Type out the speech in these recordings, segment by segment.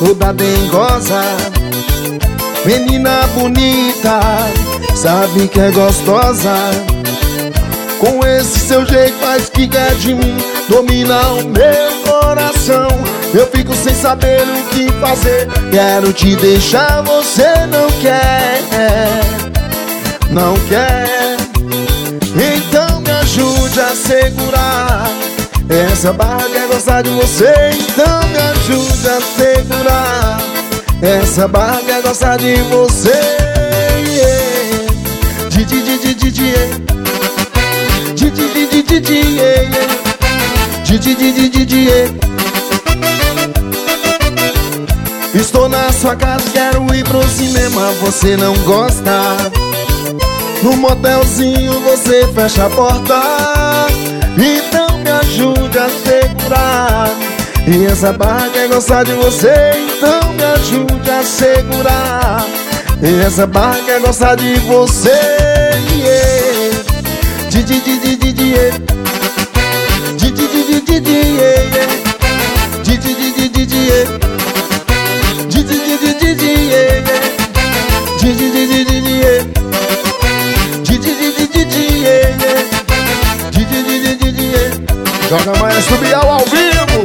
toda dengosa, menina bonita, sabe que é gostosa. Com esse seu jeito faz que quer de mim, domina o meu coração. Eu fico sem saber o que fazer, quero te deixar, você não quer, não quer. Então me ajude a segurar, essa barra quer gostar de você. Então me ajude a segurar, essa barra quer gostar de você. Estou na sua casa, quero ir pro cinema, você não gosta. No motelzinho você fecha a porta. Então me ajude a segurar, e essa barra quer gostar de você. Então me ajude a segurar, e essa barra quer gostar de você. Joga Maestro Bial ao vivo.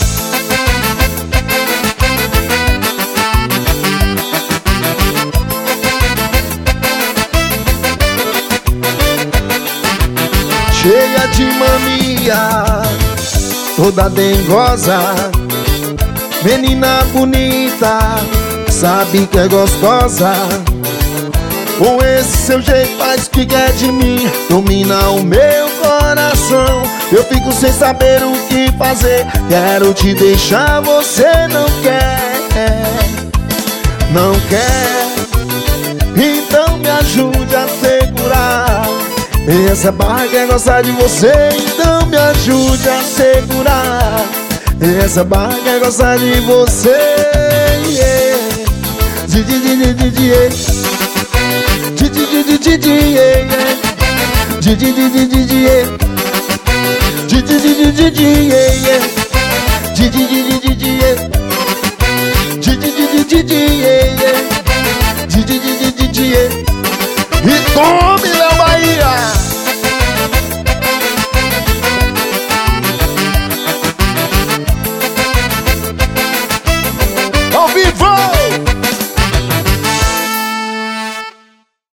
Cheia de mania, toda dengosa, menina bonita, sabe que é gostosa. Com esse seu jeito faz que quer de mim, domina o meu coração. Eu fico sem saber o que fazer, quero te deixar, você não quer, não quer. Então me ajude a segurar, essa barra quer gostar de você. Então me ajude a segurar, essa barra quer gostar de você.